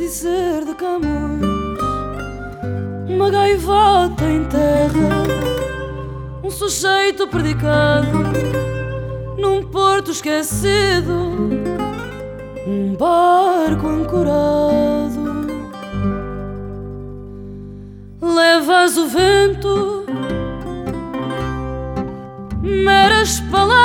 dizer de Camões, uma gaivota em terra, um sujeito predicado num porto esquecido, um barco ancorado. Levas o vento, meras palavras,